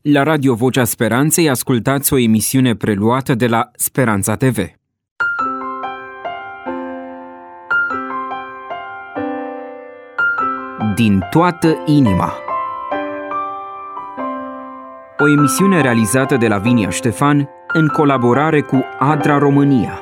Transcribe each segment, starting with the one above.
La Radio Vocea Speranței ascultați o emisiune preluată de la Speranța TV. Din toată inima. O emisiune realizată de Lavinia Ștefan în colaborare cu ADRA România.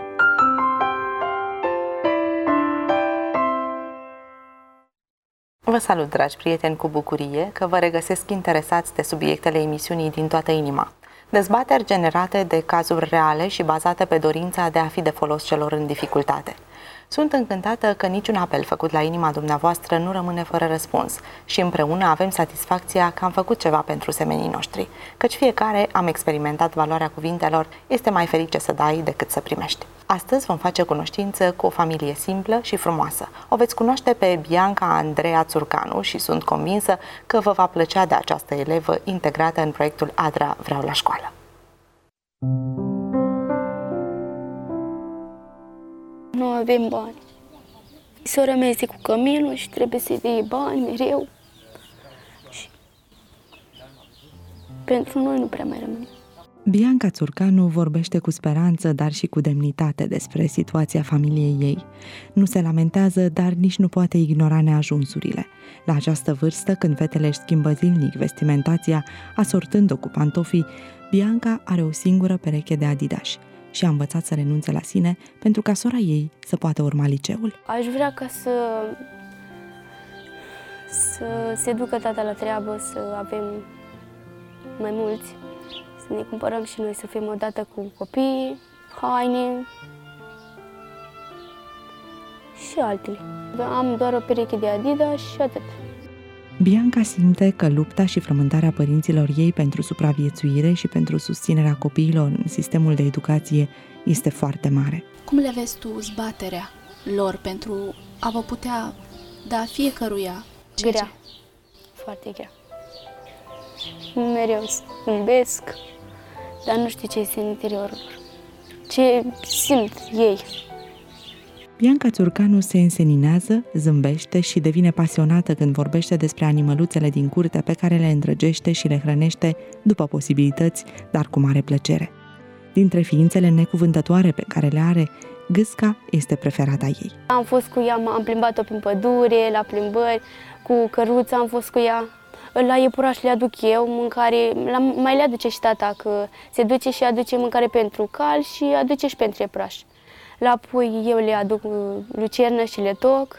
Vă salut, dragi prieteni, cu bucurie că vă regăsesc interesați de subiectele emisiunii Din toată inima. Dezbateri generate de cazuri reale și bazate pe dorința de a fi de folos celor în dificultate. Sunt încântată că niciun apel făcut la inima dumneavoastră nu rămâne fără răspuns și împreună avem satisfacția că am făcut ceva pentru semenii noștri, căci fiecare am experimentat valoarea cuvintelor, este mai ferice să dai decât să primești. Astăzi vom face cunoștință cu o familie simplă și frumoasă. O veți cunoaște pe Bianca Andreea Țurcanu și sunt convinsă că vă va plăcea de această elevă integrată în proiectul ADRA Vreau la școală. Nu avem bani. Sora mea este cu căminul și trebuie să-i dea bani mereu. Și pentru noi nu prea mai rămâne. Bianca Țurcanu vorbește cu speranță, dar și cu demnitate despre situația familiei ei. Nu se lamentează, dar nici nu poate ignora neajunsurile. La această vârstă, când fetele își schimbă zilnic vestimentația, asortând-o cu pantofii, Bianca are o singură pereche de Adidas și a învățat să renunțe la sine pentru ca sora ei să poată urma liceul. Aș vrea ca să se ducă tata la treabă, să avem mai mulți, să ne cumpărăm și noi, să fim odată cu copiii, haine și altele. Am doar o pereche de Adidas și atât. Bianca simte că lupta și frământarea părinților ei pentru supraviețuire și pentru susținerea copiilor în sistemul de educație este foarte mare. Cum le vezi tu zbaterea lor pentru a vă putea da fiecăruia? Grea, foarte grea. Mereu zâmbesc, dar nu știu ce este în interiorul lor, ce simt ei. Bianca Țurcanu se înseninează, zâmbește și devine pasionată când vorbește despre animăluțele din curte pe care le îndrăgește și le hrănește după posibilități, dar cu mare plăcere. Dintre ființele necuvântătoare pe care le are, gâsca este preferata ei. Am fost cu ea, am plimbat-o prin pădure, la plimbări, cu căruța am fost cu ea. La iepuraș le aduc eu mâncare, mai le aduce și tata, că se duce și aduce mâncare pentru cal și aduce și pentru iepuraș. La pui eu le aduc lucernă și le toc,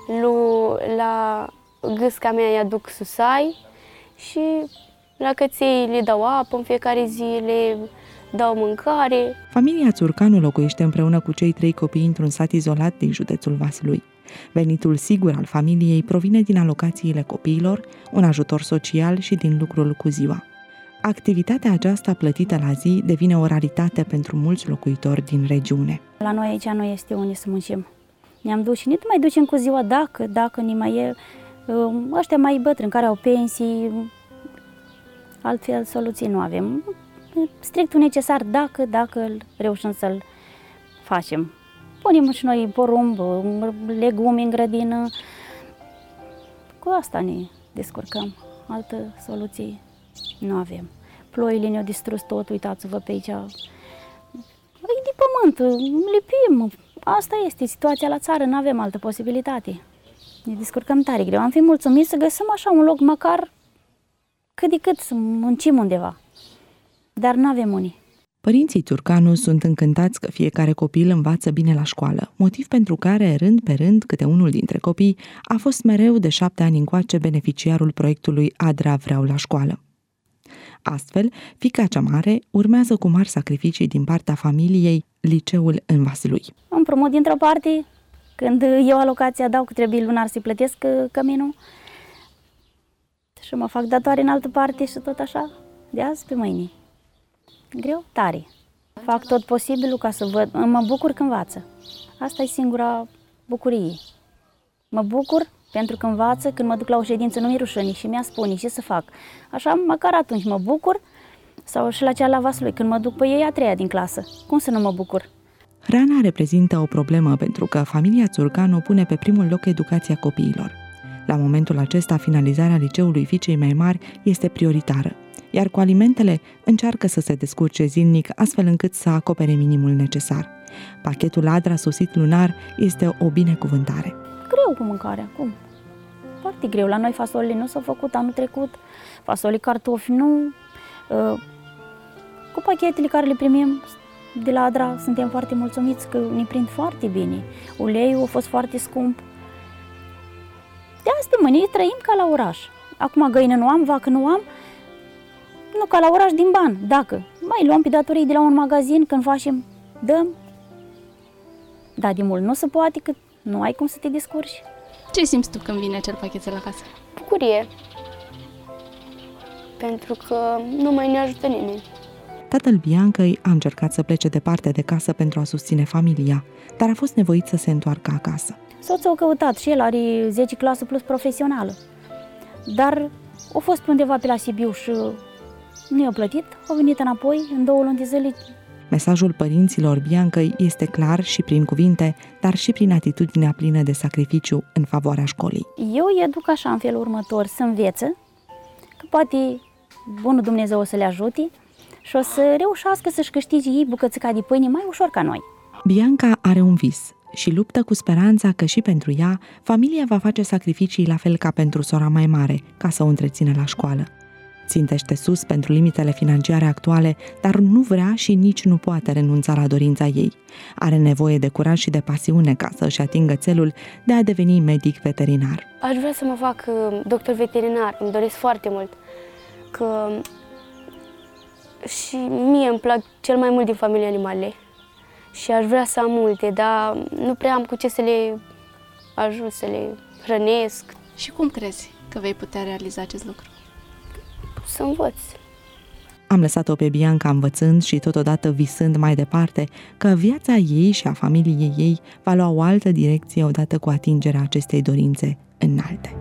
la gâsca mea îi aduc susai și la căței le dau apă, în fiecare zi le dau mâncare. Familia Țurcanu locuiește împreună cu cei 3 copii într-un sat izolat din județul Vaslui. Venitul sigur al familiei provine din alocațiile copiilor, un ajutor social și din lucrul cu ziua. Activitatea aceasta plătită la zi devine o raritate pentru mulți locuitori din regiune. La noi aici nu este unde să muncim. Ne-am dus și nu mai ducem cu ziua dacă ni mai e ăștia mai bătrâni care au pensii, altfel soluții nu avem. Strictul necesar dacă îl reușim să-l facem. Punem și noi porumb, legume în grădină, cu asta ne descurcăm, altă soluție nu avem. Ploile ne-au distrus tot, uitați-vă pe aici. E de pământ, lipim. Asta este situația la țară, nu avem altă posibilitate. Ne descurcăm tare greu. Am fi mulțumiți să găsim așa un loc, măcar cât de cât să muncim undeva. Dar nu avem unii. Părinții Țurcanu sunt încântați că fiecare copil învață bine la școală, motiv pentru care, rând pe rând, câte unul dintre copii a fost mereu de 7 ani încoace beneficiarul proiectului ADRA Vreau la școală. Astfel, fiica cea mare urmează cu mari sacrificii din partea familiei liceul în Vaslui. Împrumut dintr-o parte, când eu alocația dau că trebuie lunar să-i plătesc căminul și mă fac datoare în altă parte și tot așa, de azi pe mâine. Greu? Tare. Fac tot posibilul ca să văd, mă bucur că învață. Asta e singura bucurie. Mă bucur pentru că învață, când mă duc la o ședință, nu mi-e rușine și mi-a spune ce să fac. Așa, măcar atunci mă bucur, sau și la cea la Vaslui, când mă duc pe ei a 3-a din clasă. Cum să nu mă bucur? Hrana reprezintă o problemă pentru că familia Țurcanu pune pe primul loc educația copiilor. La momentul acesta, finalizarea liceului fiicei mai mari este prioritară. iar cu alimentele încearcă să se descurce zilnic astfel încât să acopere minimul necesar. Pachetul Adra sosit lunar este o binecuvântare. Greu cu mâncarea, cum? Foarte greu. La noi fasolele nu s-au făcut anul trecut, fasole, cartofi nu. Cu pachetele care le primim de la Adra suntem foarte mulțumiți că ne prind foarte bine. Uleiul a fost foarte scump. De asta mâine trăim ca la oraș. Acum găină nu am, vacă nu am, nu ca la oraș din bani. Dacă mai luăm pe datorii de la un magazin, când facem, dăm. Dar de mult nu se poate, că nu ai cum să te descurci. Ce simți tu când vine acel pachetel acasă? Bucurie. Pentru că nu mai ne ajută nimeni. Tatăl Biancăi a încercat să plece departe de casă pentru a susține familia, dar a fost nevoit să se întoarcă acasă. Soțul a căutat și el are 10 clasă plus profesională, dar a fost pe undeva pe la Sibiu și nu i-a plătit, a venit înapoi în 2 luni de zile. Mesajul părinților Biancăi este clar și prin cuvinte, dar și prin atitudinea plină de sacrificiu în favoarea școlii. Eu îi educ așa în felul următor, să învețe, că poate bunul Dumnezeu o să le ajute și o să reușească să-și câștige ei bucățica de pâine mai ușor ca noi. Bianca are un vis și luptă cu speranța că și pentru ea, familia va face sacrificii la fel ca pentru sora mai mare, ca să o întrețină la școală. Țintește sus pentru limitele financiare actuale, dar nu vrea și nici nu poate renunța la dorința ei. Are nevoie de curaj și de pasiune ca să-și atingă țelul de a deveni medic veterinar. Aș vrea să mă fac doctor veterinar, îmi doresc foarte mult. Că și mie îmi plac cel mai mult din familie animalele și aș vrea să am multe, dar nu prea am cu ce să le ajut, să le hrănesc. Și cum crezi că vei putea realiza acest lucru? Să învăț. Am lăsat-o pe Bianca învățând și totodată visând mai departe că viața ei și a familiei ei va lua o altă direcție odată cu atingerea acestei dorințe înalte.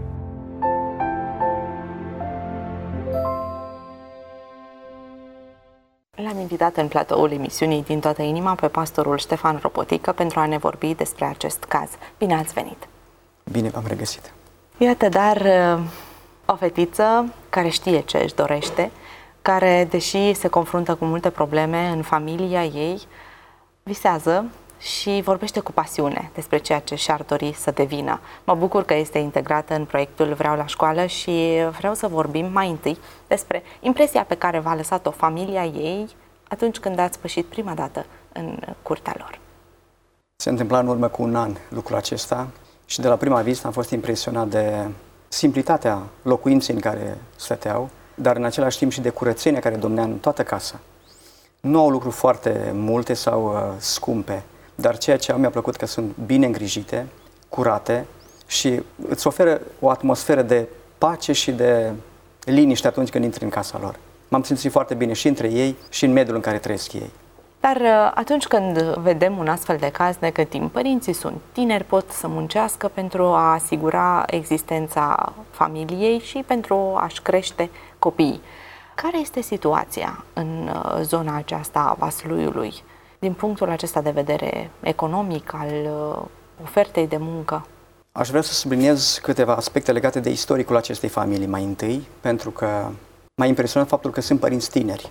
L-am invitat în platoul emisiunii Din toată inima pe pastorul Ștefan Ropotică pentru a ne vorbi despre acest caz. Bine ați venit! Bine v-am regăsit! Iată, dar o fetiță care știe ce își dorește, care, deși se confruntă cu multe probleme în familia ei, visează și vorbește cu pasiune despre ceea ce și-ar dori să devină. Mă bucur că este integrată în proiectul Vreau la școală și vreau să vorbim mai întâi despre impresia pe care v-a lăsat-o familia ei atunci când ați pășit prima dată în curtea lor. Se întâmpla în urmă cu un an lucrul acesta și de la prima vizită am fost impresionat de simplitatea locuinței în care stăteau, dar în același timp și de curățenia care domnea în toată casa. Nu au lucruri foarte multe sau scumpe, dar ceea ce mi-a plăcut că sunt bine îngrijite, curate și îți oferă o atmosferă de pace și de liniște atunci când intri în casa lor. M-am simțit foarte bine și între ei și în mediul în care trăiesc ei. Dar atunci când vedem un astfel de caz, ne gândim, părinții sunt tineri, pot să muncească pentru a asigura existența familiei și pentru a-și crește copiii. Care este situația în zona aceasta a Vasluiului, din punctul acesta de vedere economic, al ofertei de muncă? Aș vrea să subliniez câteva aspecte legate de istoricul acestei familii mai întâi, pentru că m-a impresionat faptul că sunt părinți tineri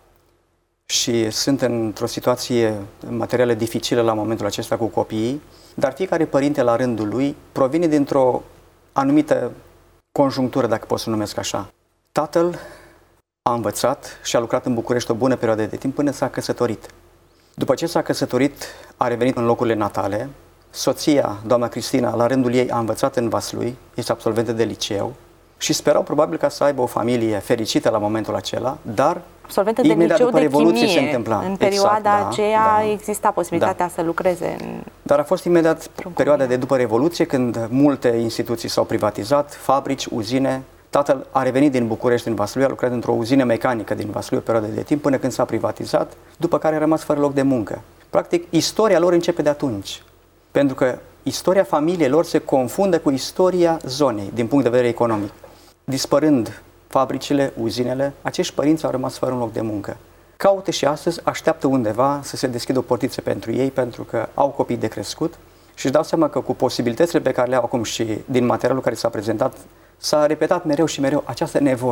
și sunt într-o situație materială dificilă la momentul acesta cu copiii, dar fiecare părinte la rândul lui provine dintr-o anumită conjunctură, dacă pot să o numesc așa. Tatăl a învățat și a lucrat în București o bună perioadă de timp până s-a căsătorit. După ce s-a căsătorit, a revenit în locurile natale. Soția, doamna Cristina, la rândul ei a învățat în Vaslui, este absolventă de liceu și sperau probabil ca să aibă o familie fericită la momentul acela, dar absolventă de imediat liceu după de Revoluție chimie. se întâmpla. În perioada aceea da, exista posibilitatea să lucreze în... Dar a fost imediat perioada de după Revoluție, când multe instituții s-au privatizat, fabrici, uzine. Tatăl a revenit din București în Vaslui, a lucrat într-o uzină mecanică din Vaslui o perioadă de timp până când s-a privatizat, după care a rămas fără loc de muncă. Practic, istoria lor începe de atunci, pentru că istoria familiei lor se confundă cu istoria zonei, din punct de vedere economic. Dispărând fabricile, uzinele, acești părinți au rămas fără un loc de muncă. Caută și astăzi, așteaptă undeva să se deschidă o portiță pentru ei, pentru că au copii de crescut și își dau seama că cu posibilitățile pe care le au acum și din materialul care s-a prezentat, s-a repetat mereu și mereu această nevoie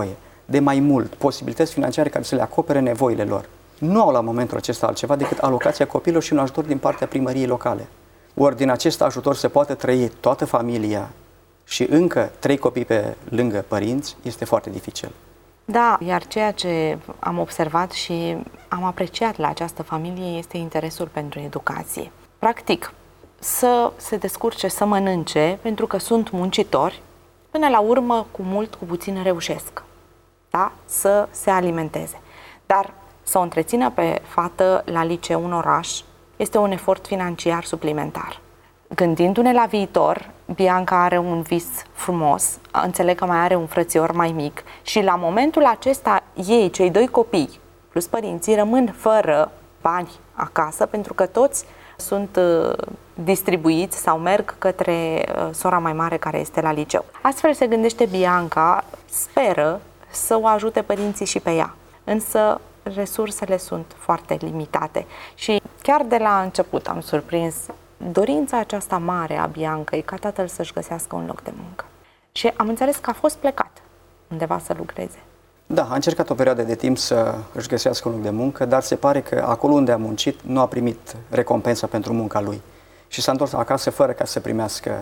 de mai mult, posibilități financiare care să le acopere nevoile lor. Nu au la momentul acesta altceva decât alocația copilor și un ajutor din partea primăriei locale. Ori din acest ajutor se poate trăi toată familia și încă 3 copii pe lângă părinți, este foarte dificil. Da, iar ceea ce am observat și am apreciat la această familie este interesul pentru educație. Practic, să se descurce, să mănânce, pentru că sunt muncitori, până la urmă, cu mult, cu puțin reușesc, da? Să se alimenteze. Dar să o întrețină pe fată la liceu în oraș este un efort financiar suplimentar. Gândindu-ne la viitor, Bianca are un vis frumos, înțeleg că mai are un frățior mai mic și la momentul acesta ei, cei 2 copii, plus părinții, rămân fără bani acasă pentru că toți sunt distribuiți sau merg către sora mai mare care este la liceu. Astfel se gândește Bianca, speră să o ajute părinții și pe ea, însă resursele sunt foarte limitate și chiar de la început am surprins dorința aceasta mare a Biancăi ca tatăl să-și găsească un loc de muncă. Și am înțeles că a fost plecat undeva să lucreze. Da, a încercat o perioadă de timp să își găsească un loc de muncă, dar se pare că acolo unde a muncit nu a primit recompensa pentru munca lui și s-a întors acasă fără ca să primească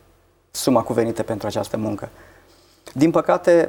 suma cuvenită pentru această muncă. Din păcate,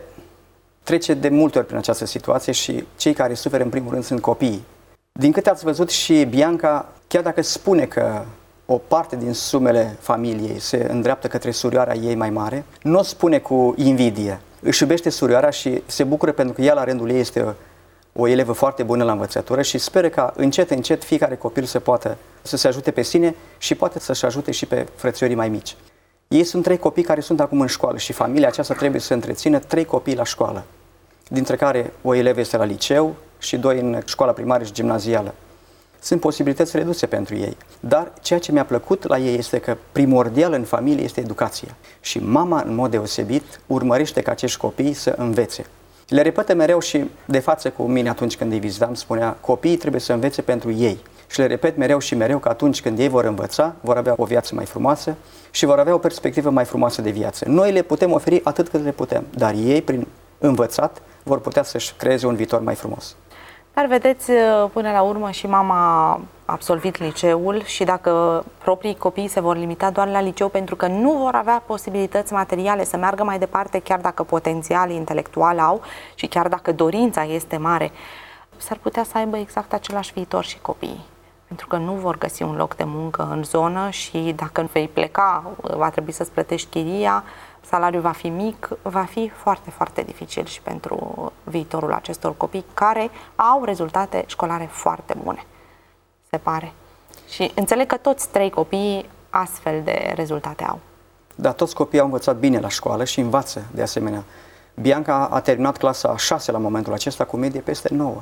trece de multe ori prin această situație și cei care suferă în primul rând sunt copiii. Din câte ați văzut și Bianca, chiar dacă spune că o parte din sumele familiei se îndreaptă către surioara ei mai mare, nu o spune cu invidie. Își iubește surioara și se bucură pentru că ea la rândul ei este o elevă foarte bună la învățătură și speră ca încet, încet fiecare copil să se ajute pe sine și poate să-și ajute și pe frățiorii mai mici. Ei sunt 3 copii care sunt acum în școală și familia aceasta trebuie să întrețină 3 copii la școală, dintre care o elevă este la liceu și 2 în școala primară și gimnazială. Sunt posibilități reduse pentru ei, dar ceea ce mi-a plăcut la ei este că primordial în familie este educația și mama în mod deosebit urmărește ca acești copii să învețe. Le repetă mereu și de față cu mine atunci când îi vizitam, spunea copiii trebuie să învețe pentru ei și le repet mereu și mereu că atunci când ei vor învăța, vor avea o viață mai frumoasă și vor avea o perspectivă mai frumoasă de viață. Noi le putem oferi atât cât le putem, dar ei prin învățat vor putea să-și creeze un viitor mai frumos. Dar vedeți, până la urmă și mama a absolvit liceul și dacă proprii copii se vor limita doar la liceu pentru că nu vor avea posibilități materiale să meargă mai departe, chiar dacă potențial intelectual au și chiar dacă dorința este mare, s-ar putea să aibă exact același viitor și copiii. Pentru că nu vor găsi un loc de muncă în zonă și dacă vei pleca, va trebui să-ți plătești chiria, salariul va fi mic, va fi foarte, foarte dificil și pentru viitorul acestor copii care au rezultate școlare foarte bune, se pare. Și înțeleg că toți 3 copii astfel de rezultate au. Da, toți copiii au învățat bine la școală și învață de asemenea. Bianca a terminat clasa a 6 la momentul acesta cu medie peste 9.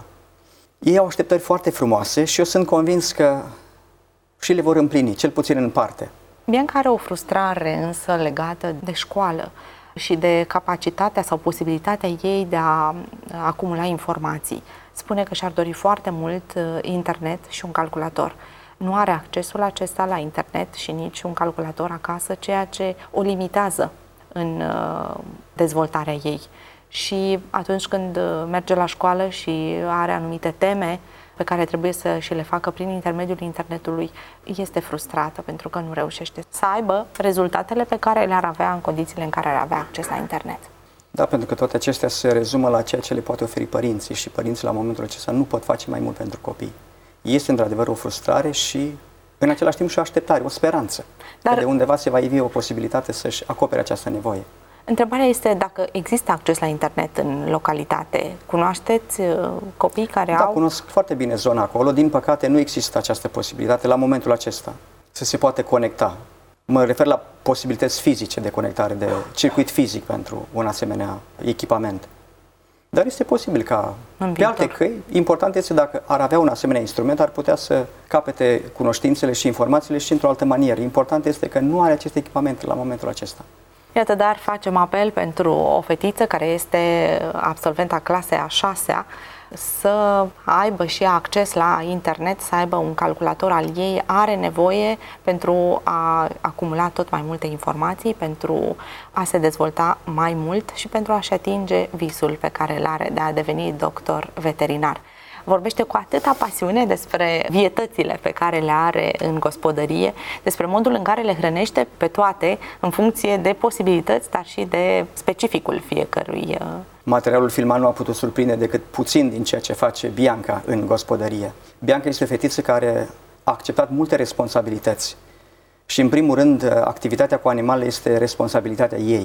Ei au așteptări foarte frumoase și eu sunt convins că și le vor împlini, cel puțin în parte. Bianca are o frustrare însă legată de școală și de capacitatea sau posibilitatea ei de a acumula informații. Spune că și-ar dori foarte mult internet și un calculator. Nu are accesul acesta la internet și nici un calculator acasă, ceea ce o limitează în dezvoltarea ei. Și atunci când merge la școală și are anumite teme pe care trebuie să și le facă prin intermediul internetului, este frustrată pentru că nu reușește să aibă rezultatele pe care le-ar avea în condițiile în care ar avea acces la internet. Da, pentru că toate acestea se rezumă la ceea ce le poate oferi părinții și părinții la momentul acesta nu pot face mai mult pentru copii. Este într-adevăr o frustrare și în același timp și o așteptare, o speranță. Dar de undeva se va ivi o posibilitate să-și acopere această nevoie. Întrebarea este dacă există acces la internet în localitate. Cunoașteți copii care au? Da, cunosc foarte bine zona acolo. Din păcate nu există această posibilitate la momentul acesta să se poate conecta. Mă refer la posibilități fizice de conectare, de circuit fizic pentru un asemenea echipament. Dar este posibil ca pe alte căi, important este dacă ar avea un asemenea instrument, ar putea să capete cunoștințele și informațiile și într-o altă manieră. Important este că nu are acest echipament la momentul acesta. Iată, dar facem apel pentru o fetiță care este absolventa clasei a 6-a, să aibă și acces la internet, să aibă un calculator al ei, are nevoie pentru a acumula tot mai multe informații, pentru a se dezvolta mai mult și pentru a-și atinge visul pe care îl are de a deveni doctor veterinar. Vorbește cu atâta pasiune despre vietățile pe care le are în gospodărie, despre modul în care le hrănește pe toate în funcție de posibilități, dar și de specificul fiecărui. Materialul filmat nu a putut surprinde decât puțin din ceea ce face Bianca în gospodărie. Bianca este o fetiță care a acceptat multe responsabilități și, în primul rând, activitatea cu animalele este responsabilitatea ei.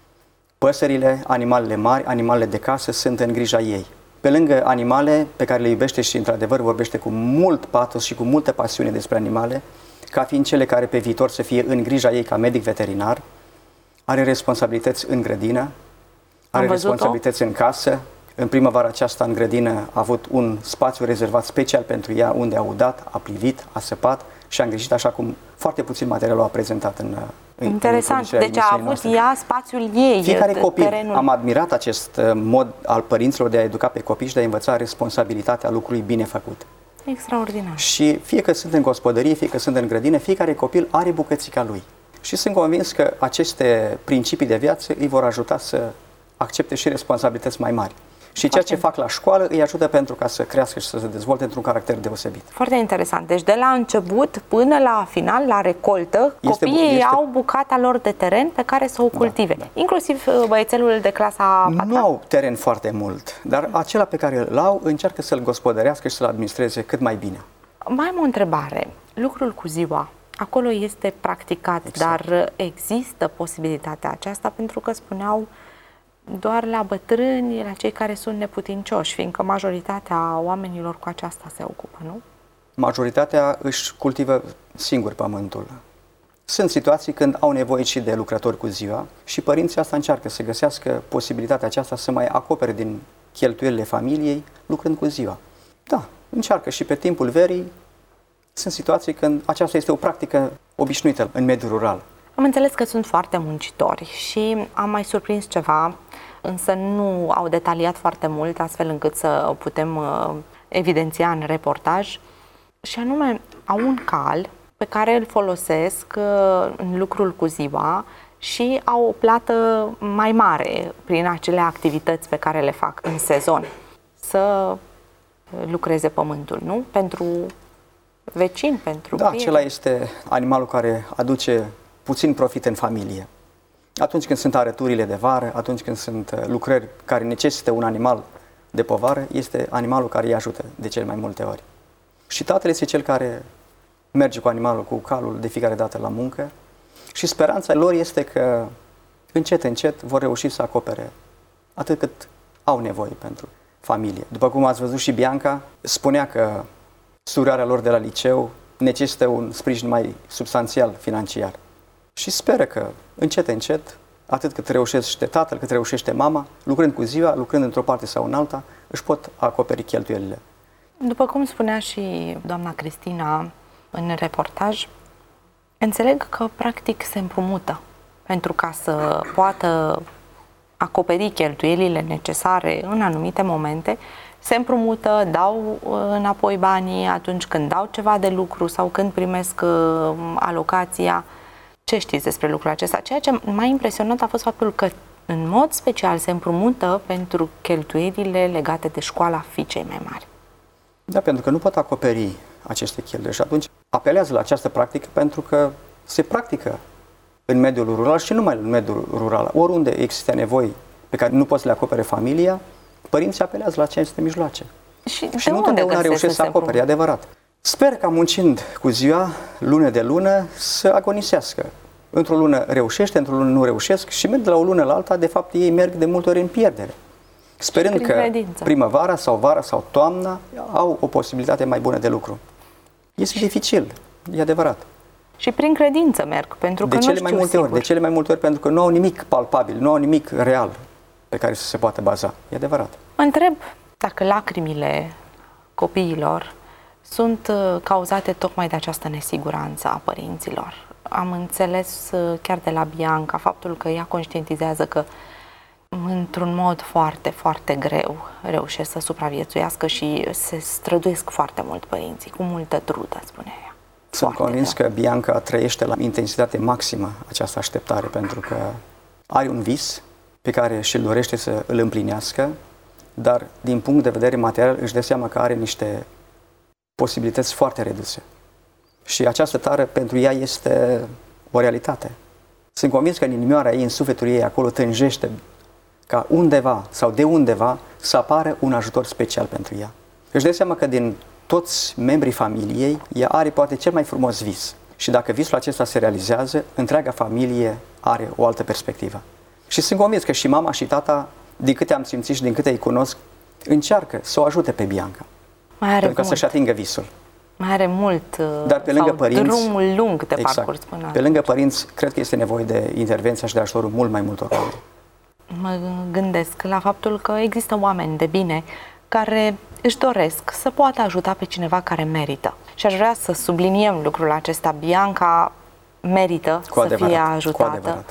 Păsările, animalele mari, animalele de casă sunt în grija ei. Pe lângă animale pe care le iubește și, într-adevăr, vorbește cu mult patos și cu multă pasiune despre animale, ca fiind cele care pe viitor să fie în grija ei ca medic veterinar, are responsabilități în grădină, are responsabilități în casă. În primăvara aceasta, în grădină, a avut un spațiu rezervat special pentru ea, unde a udat, a plivit, a săpat și a îngrijit așa cum foarte puțin material a prezentat în interesant, deci a avut ea spațiul ei. Fiecare copil, terenul. am admirat acest mod al părinților de a educa pe copii și de a învăța responsabilitatea lucrului bine făcut. Extraordinar. Și fie că sunt în gospodărie, fie că sunt în grădină, fiecare copil are bucățica lui. Și sunt convins că aceste principii de viață îi vor ajuta să accepte și responsabilități mai mari. Și ceea ce fac la școală îi ajută pentru ca să crească și să se dezvolte într-un caracter deosebit. Foarte interesant. Deci de la început până la final, la recoltă, copiii au bucata lor de teren pe care să o cultive. Da. Inclusiv băiețelul de clasa 4. Nu au teren foarte mult, dar acela pe care îl au încearcă să-l gospodărească și să-l administreze cât mai bine. Mai am o întrebare. Lucrul cu ziua, acolo este practicat, exact. Dar există posibilitatea aceasta pentru că spuneau doar la bătrâni, la cei care sunt neputincioși, fiindcă majoritatea oamenilor cu aceasta se ocupă, nu? Majoritatea își cultivă singur pământul. Sunt situații când au nevoie și de lucrători cu ziua și părinții asta încearcă să găsească posibilitatea aceasta să mai acopere din cheltuielile familiei lucrând cu ziua. Da, încearcă și pe timpul verii. Sunt situații când aceasta este o practică obișnuită în mediul rural. Am înțeles că sunt foarte muncitori și am mai surprins ceva, însă nu au detaliat foarte mult, astfel încât să o putem evidenția în reportaj. Și anume, au un cal pe care îl folosesc în lucrul cu ziua și au o plată mai mare prin acele activități pe care le fac în sezon. Să lucreze pământul, nu? Pentru vecini, pentru prieteni. Acela este animalul care aduce puțin profit în familie. Atunci când sunt arăturile de vară, atunci când sunt lucrări care necesită un animal de povară, este animalul care îi ajută de cele mai multe ori. Și tatăl este cel care merge cu animalul, cu calul de fiecare dată la muncă și speranța lor este că încet, încet vor reuși să acopere atât cât au nevoie pentru familie. După cum ați văzut și Bianca, spunea că surarea lor de la liceu necesită un sprijin mai substanțial financiar. Și speră că, încet, încet, atât cât reușește tatăl, cât reușește mama, lucrând cu ziua, lucrând într-o parte sau în alta, își pot acoperi cheltuielile. După cum spunea și doamna Cristina în reportaj, înțeleg că practic se împrumută pentru ca să poată acoperi cheltuielile necesare în anumite momente, se împrumută, dau înapoi banii atunci când dau ceva de lucru sau când primesc alocația. Ce știți despre lucrul acesta? Ceea ce m-a impresionat a fost faptul că în mod special se împrumută pentru cheltuielile legate de școala fiicei mai mari. Da, pentru că nu pot acoperi aceste cheltuieli și atunci apelează la această practică pentru că se practică în mediul rural și nu numai în mediul rural. Oriunde există nevoi pe care nu poți să le acopere familia, părinții apelează la aceste mijloace. Și nu întotdeauna reușesc să acopere, e adevărat. Sper ca muncind cu ziua, lună de lună, să agonisească. Într-o lună reușește, într-o lună nu reușesc și merg de la o lună la alta, de fapt ei merg de multe ori în pierdere. Sperând că primăvara sau vara sau toamna au o posibilitate mai bună de lucru. Este dificil, e adevărat. Și prin credință merg, pentru că de cele mai multe ori, de cele mai multe ori, pentru că nu au nimic palpabil, nu au nimic real pe care să se poată baza. E adevărat. Mă întreb dacă lacrimile copiilor sunt cauzate tocmai de această nesiguranță a părinților. Am înțeles chiar de la Bianca faptul că ea conștientizează că într-un mod foarte, foarte greu reușesc să supraviețuiască și se străduiesc foarte mult părinții, cu multă trudă, spune ea. Sunt convins că Bianca trăiește la intensitate maximă această așteptare, pentru că are un vis pe care și-l dorește să îl împlinească, dar din punct de vedere material își dă seama că are niște posibilități foarte reduse. Și această tare pentru ea este o realitate. Sunt convins că în inimioara ei, în sufletul ei, acolo tânjește ca undeva sau de undeva să apară un ajutor special pentru ea. Își dă seama că din toți membrii familiei, ea are poate cel mai frumos vis. Și dacă visul acesta se realizează, întreaga familie are o altă perspectivă. Și sunt convins că și mama și tata, din câte am simțit și din câte îi cunosc, încearcă să o ajute pe Bianca. Pentru ca să-și atingă visul. Mai are mult, dar pe lângă părinți, drumul lung de exact, parcurs până pe lângă părinți, cred că este nevoie de intervenția și de ajutorul mult mai multor oameni. Mă gândesc la faptul că există oameni de bine care își doresc să poată ajuta pe cineva care merită. Și aș vrea să subliniem lucrul acesta. Bianca merită să fie ajutată.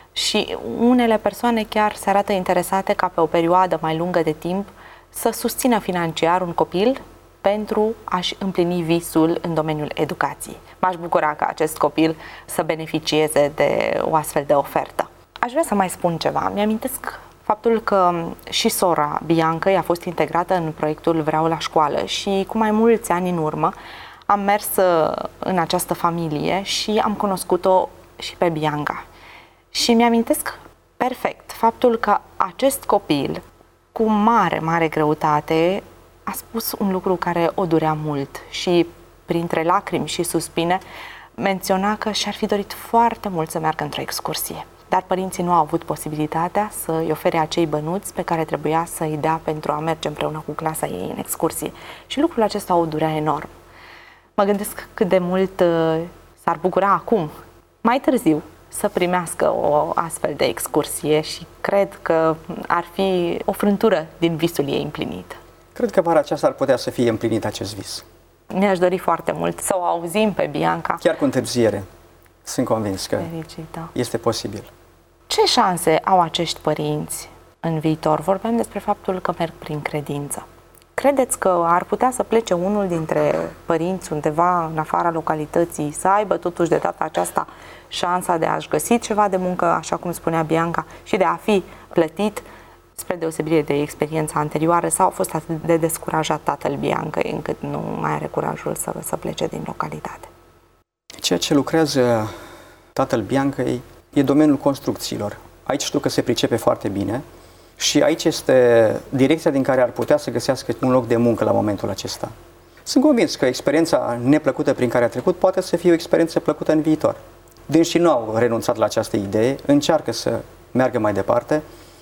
Și unele persoane chiar se arată interesate ca pe o perioadă mai lungă de timp să susțină financiar un copil pentru a-și împlini visul în domeniul educației. M-aș bucura ca acest copil să beneficieze de o astfel de ofertă. Aș vrea să mai spun ceva. Mi-amintesc faptul că și sora Biancăi a fost integrată în proiectul Vreau la școală și cu mai mulți ani în urmă am mers în această familie și am cunoscut-o și pe Bianca. Și mi-amintesc perfect faptul că acest copil, cu mare, mare greutate, a spus un lucru care o durea mult și printre lacrimi și suspine menționa că și-ar fi dorit foarte mult să meargă într-o excursie. Dar părinții nu au avut posibilitatea să-i ofere acei bănuți pe care trebuia să-i dea pentru a merge împreună cu clasa ei în excursie. Și lucrul acesta o durea enorm. Mă gândesc cât de mult s-ar bucura acum, mai târziu, să primească o astfel de excursie și cred că ar fi o frântură din visul ei împlinit. Cred că vara aceasta ar putea să fie împlinit acest vis. Mi-aș dori foarte mult să o auzim pe Bianca. Chiar cu întârziere. Sunt convins că fericită. Este posibil. Ce șanse au acești părinți în viitor? Vorbim despre faptul că merg prin credință. Credeți că ar putea să plece unul dintre părinți undeva în afara localității, să aibă totuși de data aceasta șansa de a-și găsi ceva de muncă, așa cum spunea Bianca, și de a fi plătit, spre deosebire de experiența anterioară, sau a fost atât de descurajat tatăl Biancăi încât nu mai are curajul să plece din localitate? Ceea ce lucrează tatăl Biancăi e domeniul construcțiilor. Aici știu că se pricepe foarte bine și aici este direcția din care ar putea să găsească un loc de muncă la momentul acesta. Sunt convins că experiența neplăcută prin care a trecut poate să fie o experiență plăcută în viitor. Dânșii nu au renunțat la această idee, încearcă să meargă mai departe.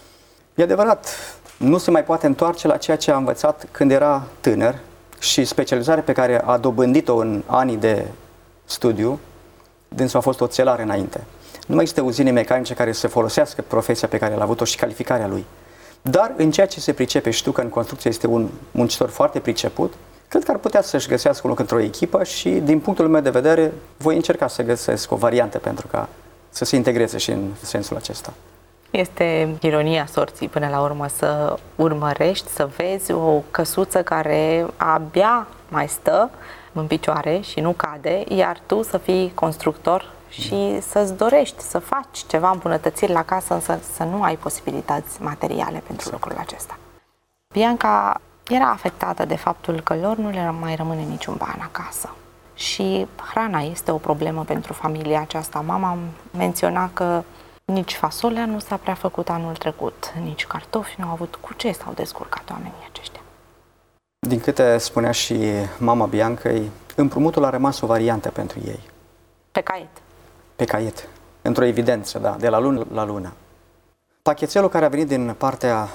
E adevărat, nu se mai poate întoarce la ceea ce a învățat când era tânăr și specializarea pe care a dobândit-o în anii de studiu, dânsul a fost oțelar înainte. Nu mai există uzine mecanice care să folosească profesia pe care l-a avut-o și calificarea lui. Dar în ceea ce se pricepe, știu că în construcție este un muncitor foarte priceput, cred că ar putea să-și găsească un loc într-o echipă și, din punctul meu de vedere, voi încerca să găsesc o variantă pentru ca să se integreze și în sensul acesta. Este ironia sorții până la urmă să urmărești, să vezi o căsuță care abia mai stă în picioare și nu cade, iar tu să fii constructor și să-ți dorești să faci ceva îmbunătățiri la casă, însă să nu ai posibilități materiale pentru lucrul acesta. Bianca era afectată de faptul că lor nu le mai rămâne niciun ban acasă. Și hrana este o problemă pentru familia aceasta. Mama menționa că nici fasolea nu s-a prea făcut anul trecut, nici cartofi nu au avut. Cu ce s-au descurcat oamenii aceștia? Din câte spunea și mama Biancăi, împrumutul a rămas o variantă pentru ei. Pe caiet. Pe caiet. Într-o evidență, da, de la lună la lună. Pachetelul care a venit din partea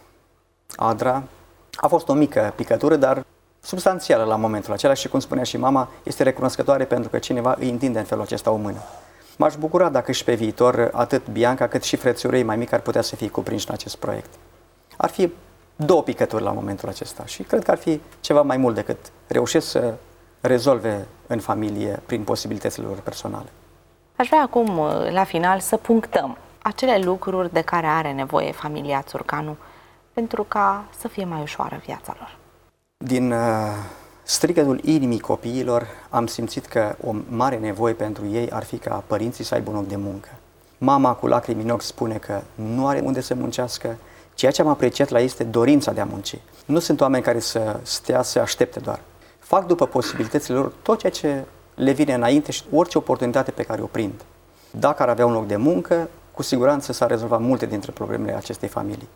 Adra a fost o mică picătură, dar substanțială la momentul acela și, cum spunea și mama, este recunoscătoare pentru că cineva îi întinde în felul acesta o mână. M-aș bucura dacă și pe viitor atât Bianca cât și frățiorul ei mai mic ar putea să fie cuprinși în acest proiect. Ar fi 2 picături la momentul acesta și cred că ar fi ceva mai mult decât reușesc să rezolve în familie prin posibilitățile lor personale. Aș vrea acum, la final, să punctăm acele lucruri de care are nevoie familia Țurcanu pentru ca să fie mai ușoară viața lor. Din strigătul inimii copiilor am simțit că o mare nevoie pentru ei ar fi ca părinții să aibă un loc de muncă. Mama cu lacrimi în ochi spune că nu are unde să muncească. Ceea ce am apreciat la ei este dorința de a munci. Nu sunt oameni care să stea să aștepte doar. Fac după posibilitățile lor tot ceea ce le vine înainte și orice oportunitate pe care o prind. Dacă ar avea un loc de muncă, cu siguranță s-ar rezolva multe dintre problemele acestei familii.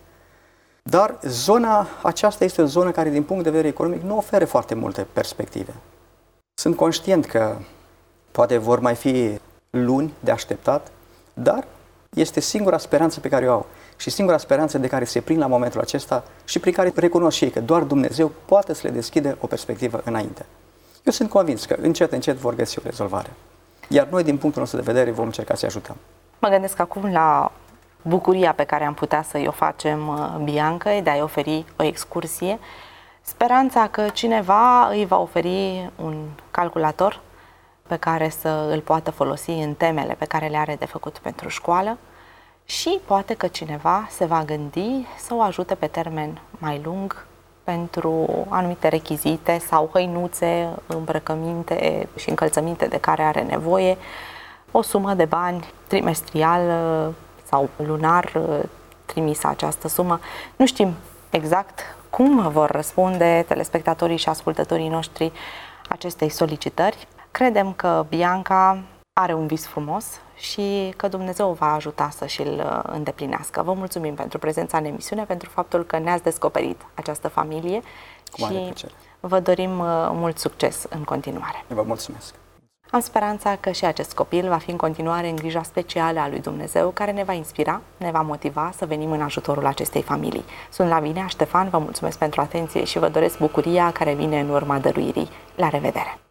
Dar zona aceasta este o zonă care, din punct de vedere economic, nu oferă foarte multe perspective. Sunt conștient că poate vor mai fi luni de așteptat, dar este singura speranță pe care o au și singura speranță de care se prind la momentul acesta și prin care recunosc și ei că doar Dumnezeu poate să le deschide o perspectivă înainte. Eu sunt convins că încet, încet vor găsi o rezolvare. Iar noi, din punctul nostru de vedere, vom încerca să ajutăm. Mă gândesc acum la bucuria pe care am putea să-i o facem Biancăi, de a-i oferi o excursie. Speranța că cineva îi va oferi un calculator pe care să îl poată folosi în temele pe care le are de făcut pentru școală și poate că cineva se va gândi să o ajute pe termen mai lung pentru anumite rechizite sau hăinuțe, îmbrăcăminte și încălțăminte de care are nevoie, o sumă de bani trimestrial sau lunar trimisă această sumă. Nu știm exact cum vor răspunde telespectatorii și ascultătorii noștri acestei solicitări. Credem că Bianca are un vis frumos și că Dumnezeu va ajuta să și-l îndeplinească. Vă mulțumim pentru prezența în emisiune, pentru faptul că ne-ați descoperit această familie și vă dorim mult succes în continuare. Vă mulțumesc! Am speranța că și acest copil va fi în continuare în grija specială a lui Dumnezeu, care ne va inspira, ne va motiva să venim în ajutorul acestei familii. Sunt Lavinia Ștefan, vă mulțumesc pentru atenție și vă doresc bucuria care vine în urma dăruirii. La revedere!